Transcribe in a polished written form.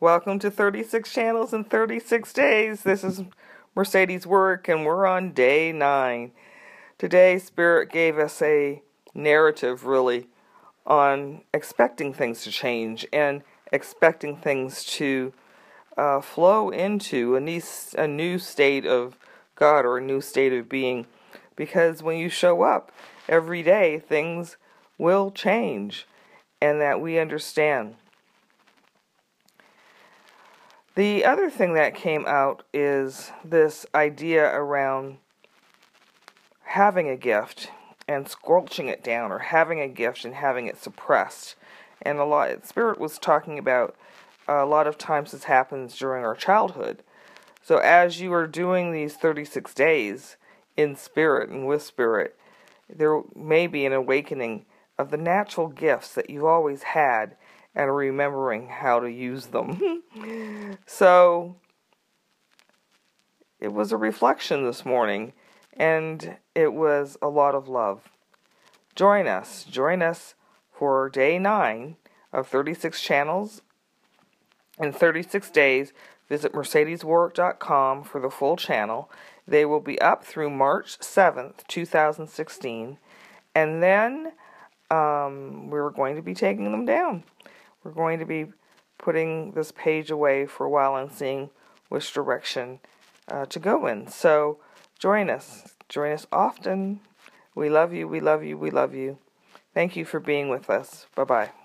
Welcome to 36 Channels in 36 Days. This is Mercedes Work, and we're on day 9. Today, Spirit gave us a narrative, really, on expecting things to change and expecting things to flow into a new state of God or a new state of being. Because when you show up every day, things will change, and that we understand. The other thing that came out is this idea around having a gift and squelching it down, or having a gift and having it suppressed. And Spirit was talking about a lot of times this happens during our childhood. So as you are doing these 36 days in Spirit and with Spirit, there may be an awakening of the natural gifts that you've always had and remembering how to use them. So it was a reflection this morning, and it was a lot of love. Join us for day 9 of 36 channels in 36 days. Visit mercedeswork.com for the full channel. They will be up through March 7th, 2016, and then we're going to be taking them down. We're going to be putting this page away for a while and seeing which direction to go in. So join us. Join us often. We love you. We love you. We love you. Thank you for being with us. Bye-bye.